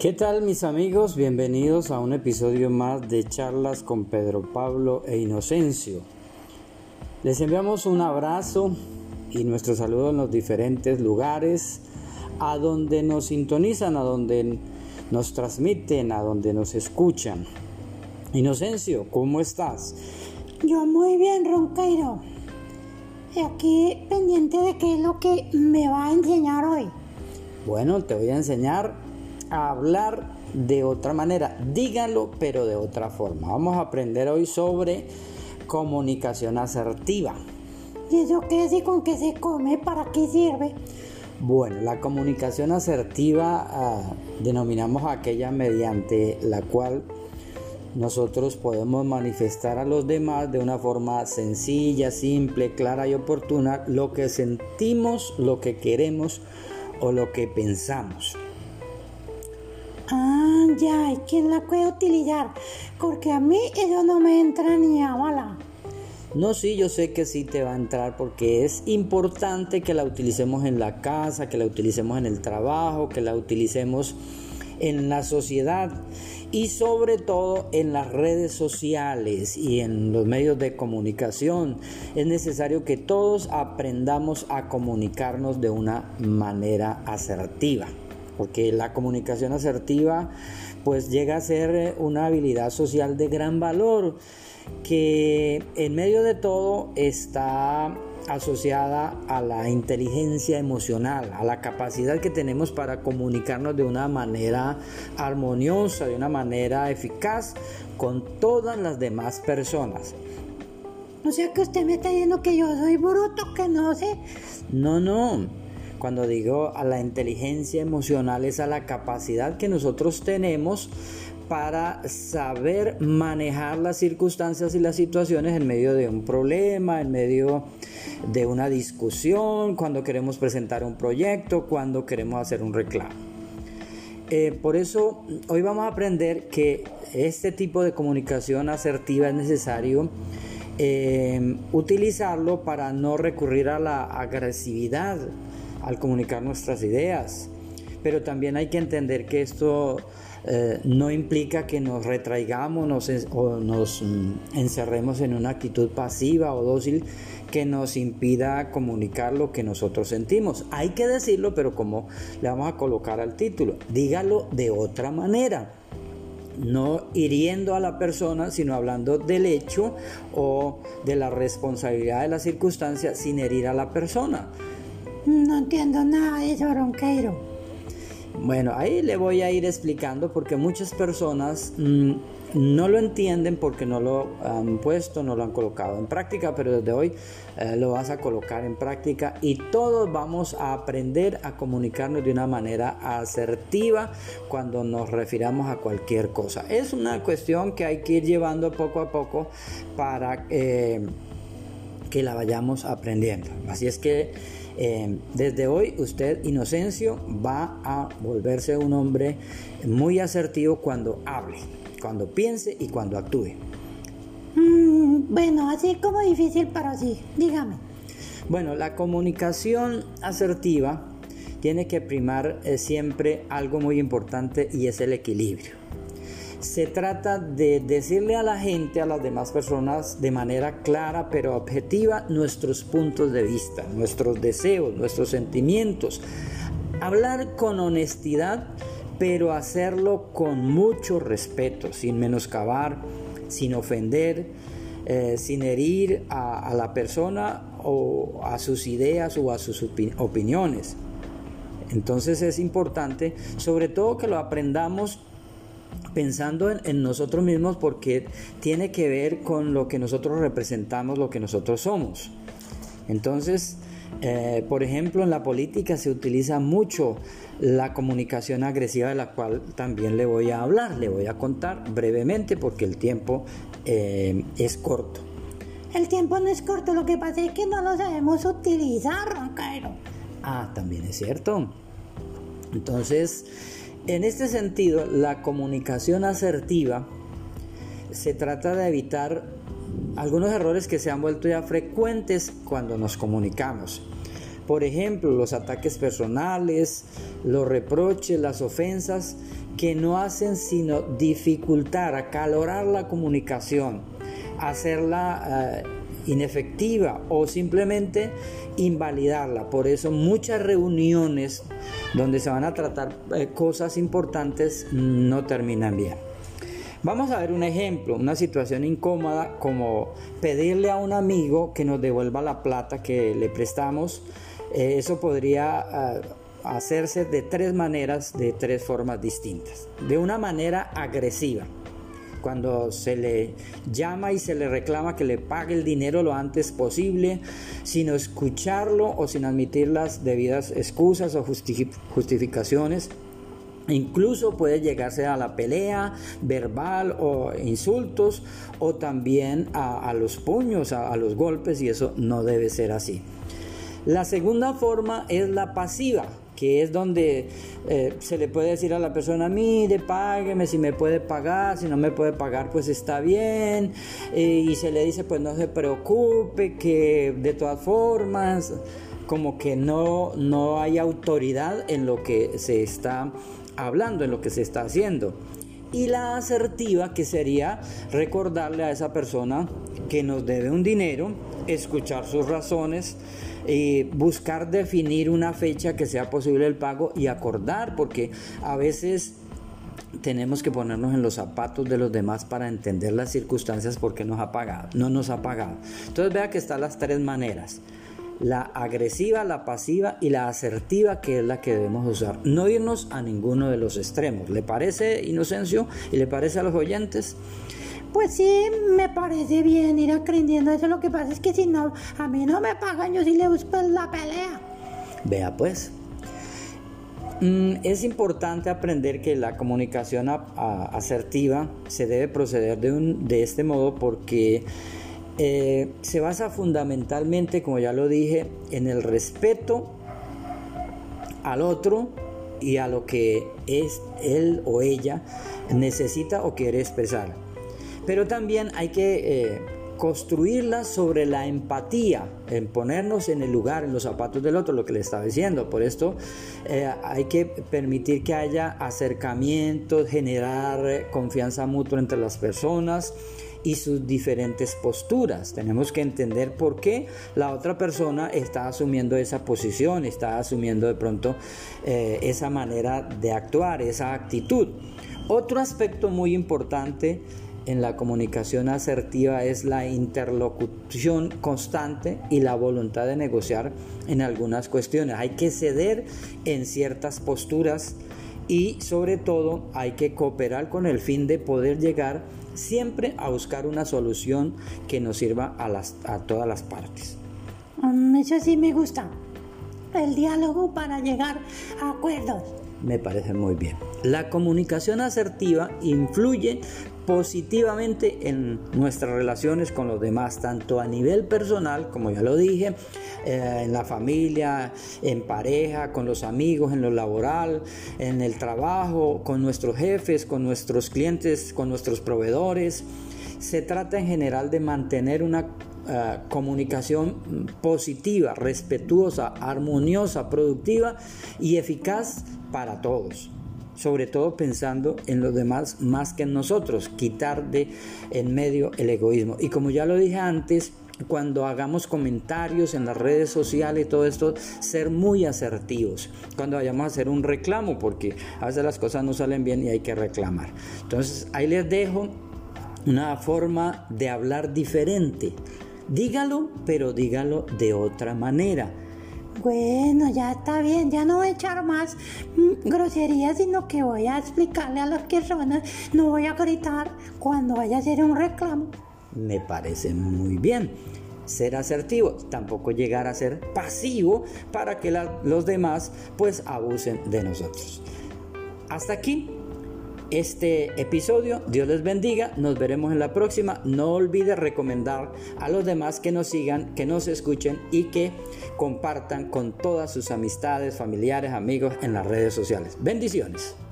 ¿Qué tal mis amigos? Bienvenidos a un episodio más de Charlas con Pedro Pablo e Inocencio. Les enviamos un abrazo y nuestro saludo en los diferentes lugares a donde nos sintonizan, a donde nos transmiten, a donde nos escuchan. Inocencio, ¿cómo estás? Yo muy bien, Ronqueiro. Y aquí pendiente de qué es lo que me va a enseñar hoy. Bueno, te voy a enseñar a hablar de otra manera. Dígalo, pero de otra forma. Vamos a aprender hoy sobre comunicación asertiva. ¿Y eso qué es y con qué se come? ¿Para qué sirve? Bueno, la comunicación asertiva denominamos aquella mediante la cual nosotros podemos manifestar a los demás de una forma sencilla, simple, clara y oportuna lo que sentimos, lo que queremos o lo que pensamos. Ya, ¿y quién la puede utilizar? Porque a mí eso no me entra ni a bala. No, sí, yo sé que sí te va a entrar porque es importante que la utilicemos en la casa, que la utilicemos en el trabajo, que la utilicemos en la sociedad y sobre todo en las redes sociales y en los medios de comunicación. Es necesario que todos aprendamos a comunicarnos de una manera asertiva, porque la comunicación asertiva pues llega a ser una habilidad social de gran valor que en medio de todo está asociada a la inteligencia emocional, a la capacidad que tenemos para comunicarnos de una manera armoniosa, de una manera eficaz con todas las demás personas. O sea que usted me está diciendo que yo soy bruto, que no sé. No. Cuando digo a la inteligencia emocional es a la capacidad que nosotros tenemos para saber manejar las circunstancias y las situaciones en medio de un problema, en medio de una discusión, cuando queremos presentar un proyecto, cuando queremos hacer un reclamo. Por eso hoy vamos a aprender que este tipo de comunicación asertiva es necesario utilizarlo para no recurrir a la agresividad al comunicar nuestras ideas, pero también hay que entender que esto no implica que nos retraigamos o nos encerremos en una actitud pasiva o dócil que nos impida comunicar lo que nosotros sentimos. Hay que decirlo, pero como le vamos a colocar al título, dígalo de otra manera, no hiriendo a la persona, sino hablando del hecho o de la responsabilidad de la circunstancia sin herir a la persona. No entiendo nada de eso, Ronqueiro. Bueno, ahí le voy a ir explicando porque muchas personas no lo entienden porque no lo han puesto, no lo han colocado en práctica, pero desde hoy lo vas a colocar en práctica y todos vamos a aprender a comunicarnos de una manera asertiva cuando nos refiramos a cualquier cosa. Es una cuestión que hay que ir llevando poco a poco para que la vayamos aprendiendo. Así es que desde hoy usted, Inocencio, va a volverse un hombre muy asertivo cuando hable, cuando piense y cuando actúe. Bueno, así como difícil, pero sí, dígame. Bueno, la comunicación asertiva tiene que primar siempre algo muy importante y es el equilibrio. Se trata de decirle a la gente, a las demás personas, de manera clara pero objetiva, nuestros puntos de vista, nuestros deseos, nuestros sentimientos. Hablar con honestidad, pero hacerlo con mucho respeto, sin menoscabar, sin ofender, sin herir a la persona o a sus ideas o a sus opiniones. Entonces es importante, sobre todo que lo aprendamos pensando en nosotros mismos porque tiene que ver con lo que nosotros representamos, lo que nosotros somos. Entonces, por ejemplo, en la política se utiliza mucho la comunicación agresiva, de la cual también le voy a hablar, le voy a contar brevemente porque el tiempo es corto. El tiempo no es corto, lo que pasa es que no lo sabemos utilizar, Ronqueiro. También es cierto. Entonces, en este sentido, la comunicación asertiva se trata de evitar algunos errores que se han vuelto ya frecuentes cuando nos comunicamos. Por ejemplo, los ataques personales, los reproches, las ofensas que no hacen sino dificultar, acalorar la comunicación, hacerla inefectiva o simplemente invalidarla. Por eso muchas reuniones donde se van a tratar cosas importantes no terminan bien. Vamos a ver un ejemplo, una situación incómoda como pedirle a un amigo que nos devuelva la plata que le prestamos. Eso podría hacerse de tres maneras, de tres formas distintas. De una manera agresiva, cuando se le llama y se le reclama que le pague el dinero lo antes posible, sin escucharlo o sin admitir las debidas excusas o justificaciones. Incluso puede llegarse a la pelea verbal o insultos, o también a los puños, a los golpes, y eso no debe ser así. La segunda forma es la pasiva, que es donde se le puede decir a la persona: mire, págueme si me puede pagar, si no me puede pagar pues está bien, y se le dice pues no se preocupe, que de todas formas, como que no hay autoridad en lo que se está hablando, en lo que se está haciendo. Y la asertiva, que sería recordarle a esa persona que nos debe un dinero, escuchar sus razones, buscar definir una fecha que sea posible el pago y acordar, porque a veces tenemos que ponernos en los zapatos de los demás para entender las circunstancias por qué no nos ha pagado. Entonces vea que están las tres maneras: la agresiva, la pasiva y la asertiva, que es la que debemos usar. No irnos a ninguno de los extremos. ¿Le parece, Inocencio? ¿Y le parece a los oyentes? Pues sí, me parece bien ir aprendiendo eso. Lo que pasa es que si no, a mí no me pagan, yo sí le busco la pelea. Vea pues. Es importante aprender que la comunicación asertiva se debe proceder de este modo, porque se basa fundamentalmente, como ya lo dije, en el respeto al otro y a lo que él o ella necesita o quiere expresar. Pero también hay que construirla sobre la empatía, en ponernos en el lugar, en los zapatos del otro, lo que le estaba diciendo. Por esto hay que permitir que haya acercamientos, generar confianza mutua entre las personas y sus diferentes posturas. Tenemos que entender por qué la otra persona está asumiendo esa posición, está asumiendo de pronto esa manera de actuar, esa actitud. Otro aspecto muy importante en la comunicación asertiva es la interlocución constante y la voluntad de negociar en algunas cuestiones. Hay que ceder en ciertas posturas y sobre todo hay que cooperar con el fin de poder llegar siempre a buscar una solución que nos sirva a todas las partes. Eso sí me gusta, el diálogo para llegar a acuerdos. Me parece muy bien. La comunicación asertiva influye positivamente en nuestras relaciones con los demás, tanto a nivel personal, como ya lo dije, en la familia, en pareja, con los amigos, en lo laboral, en el trabajo, con nuestros jefes, con nuestros clientes, con nuestros proveedores. Se trata en general de mantener una comunicación positiva, respetuosa, armoniosa, productiva y eficaz para todos, sobre todo pensando en los demás más que en nosotros, quitar de en medio el egoísmo. Y como ya lo dije antes, cuando hagamos comentarios en las redes sociales y todo esto, ser muy asertivos cuando vayamos a hacer un reclamo, porque a veces las cosas no salen bien y hay que reclamar. Entonces ahí les dejo una forma de hablar diferente. Dígalo, pero dígalo de otra manera. Bueno, ya está bien, ya no voy a echar más groserías, sino que voy a explicarle a las personas, no voy a gritar cuando vaya a hacer un reclamo. Me parece muy bien. Ser asertivo, tampoco llegar a ser pasivo para que los demás pues abusen de nosotros. Hasta aquí este episodio. Dios les bendiga, nos veremos en la próxima. No olvide recomendar a los demás que nos sigan, que nos escuchen y que compartan con todas sus amistades, familiares, amigos en las redes sociales. Bendiciones.